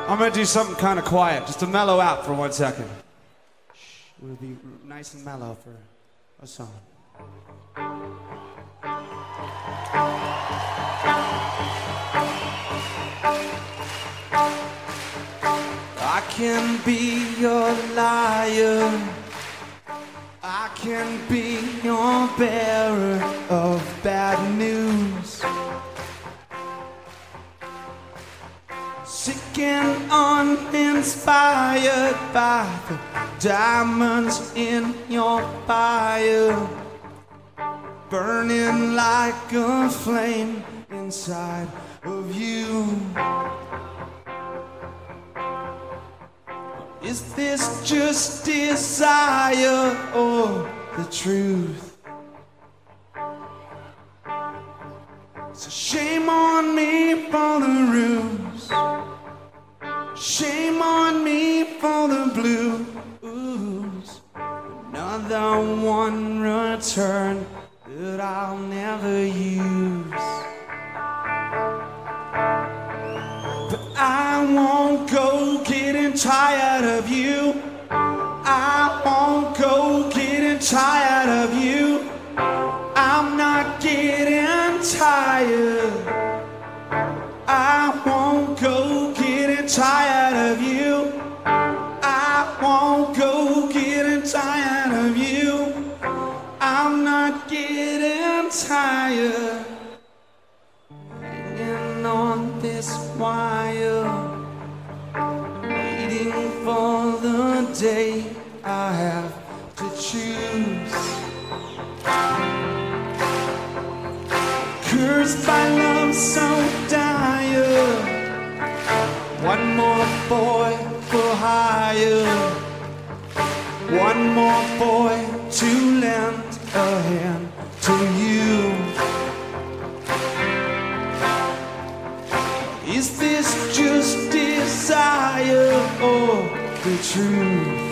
I'm gonna do something kind of quiet, just to mellow out for 1 second. We'll be nice and mellow for a song. I can be your liar, I can be your bearer of bad news. Sick and uninspired by the diamonds in your fire, burning like a flame inside of you. Is this just desire or the truth? So shame on me for the ruse, shame on me for the blues. Another one return that I'll never use. But I won't go getting tired of you, I won't go getting tired of you. I'm not getting tired, I won't go getting tired of you, I won't go getting tired of you. I'm not getting tired, hanging on this wire, waiting for the day I have to choose. Cursed by love so dire, one more boy for hire, one more boy to lend a hand to you. Is this just desire or the truth?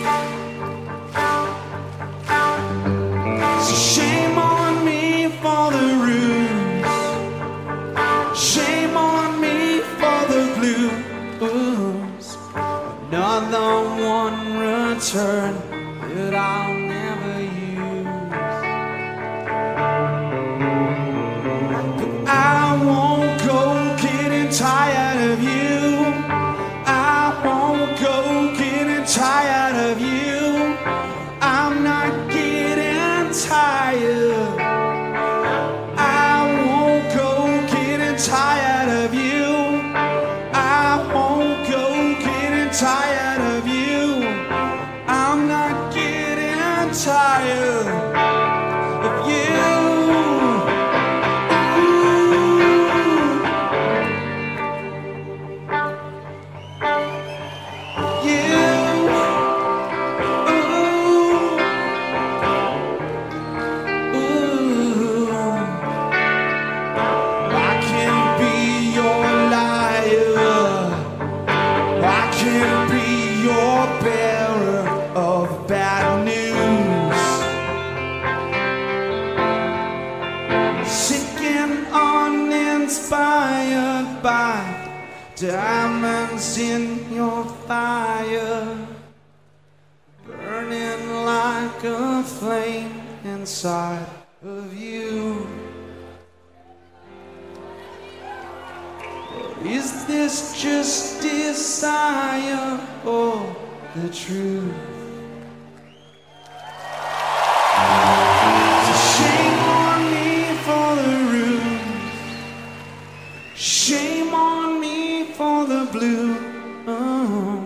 So shame on me for the ruse, shame on me for the blues. Another one return that I'll never use. But I won't go getting tired of you, I won't go getting tired of you. I'm not getting tired, I won't go getting tired of you, I won't go getting tired of you. I'm not getting tired of you. Inspired by diamonds in your fire, burning like a flame inside of you. Or is this just desire or the truth? Shame on me for the ruse, shame on me for the blue.